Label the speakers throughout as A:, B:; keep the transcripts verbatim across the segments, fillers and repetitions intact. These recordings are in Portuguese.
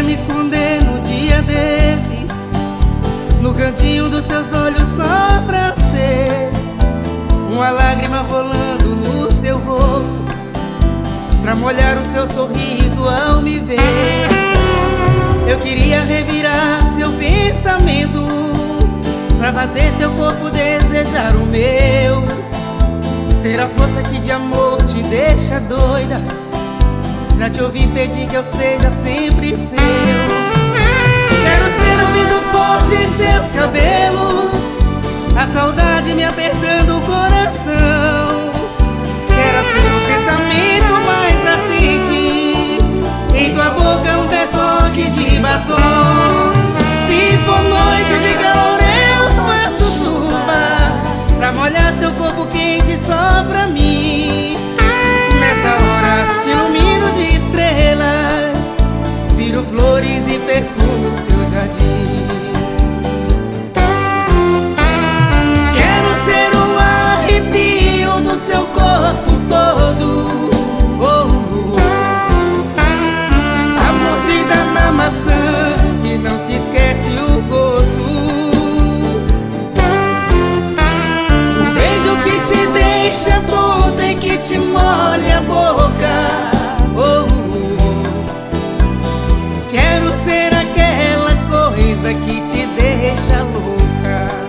A: me esconder no dia desses, no cantinho dos seus olhos só pra ser uma lágrima rolando no seu rosto, pra molhar o seu sorriso ao me ver. Eu queria revirar seu pensamento, pra fazer seu corpo desejar o meu, ser a força que de amor te deixa doida, pra te ouvir pedir que eu seja sempre seu. Quero ser ouvido forte em seus cabelos, a saudade me apertando o coração. Quero ser o pensamento mais ardente, em tua boca um retoque de batom. Se for noite de calor eu faço chuva, pra molhar seu corpo quente só pra mim. Nessa hora te ilumino de estrelas, viro flores e perfumo seu jardim. Quero ser o arrepio do seu corpo todo, oh, oh, oh. A mordida na maçã que não se esquece o gosto, o beijo que te deixa tonta e que te molha a boca, oh, oh, oh. Quero ser aquela coisa que te deixa louca.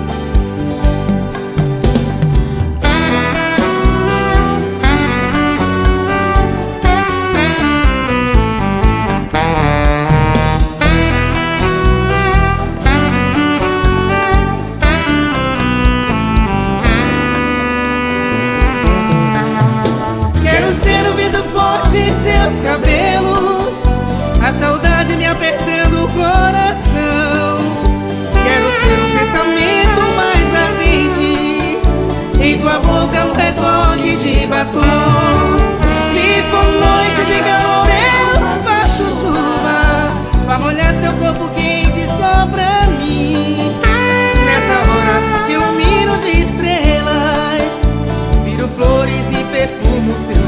A: Seus cabelos, a saudade me apertando o coração. Quero ser o pensamento mais ardente, em tua boca um retoque de batom. Se for noite de calor eu faço chuva, pra molhar seu corpo quente só pra mim. Nessa hora te ilumino de estrelas, viro flores e perfumo seu